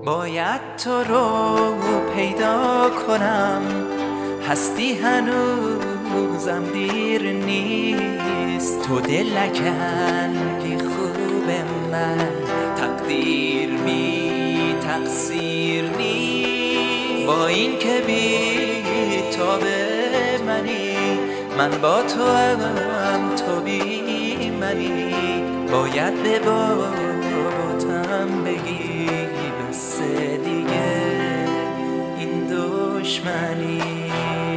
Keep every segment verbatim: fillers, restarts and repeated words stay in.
باید تو رو پیدا کنم، هستی هنوزم دیر نیست. تو دلکندی خوب من، تقدیر بی تقصیر نیست. با این که بی تاب منی، من با تو هم تو بی منی. باید به باباتم بگی بس دیگه این دشمنی.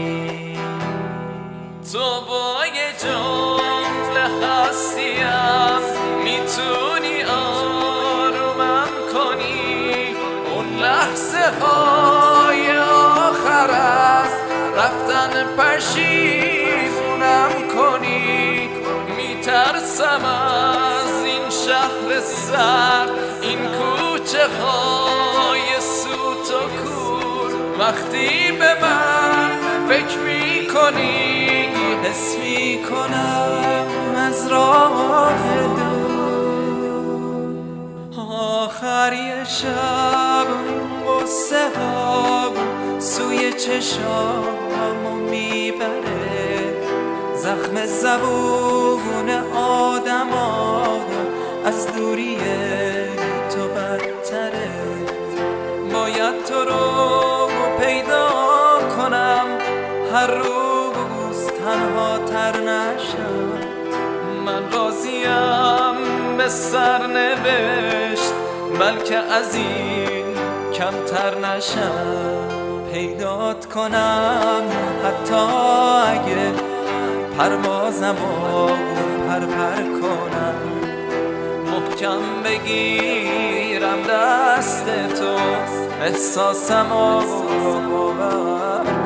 تو با یه جمله هستیم میتونی آرومم کنی. اون لحظه های آخر از رفتن پشیمونم کنی. میترسم از این شهر سرد، این کوچه های سوت و کور. وقتی به من فکر میکنی حس میکنم از راه دور. آخر یه شب قصه ها سوی چشامو میبره. زخم زبون آدم ها از دوری تو بدتره. باید تو رو پیدا کنم، هر روز تنها تر نشم. من راضیم به سرنوشت، بلکه از این کمتر نشم. پیدات کنم حتی اگه پروازمو پر پر کنم. محکم بگیرم دست تو، احساسمو باور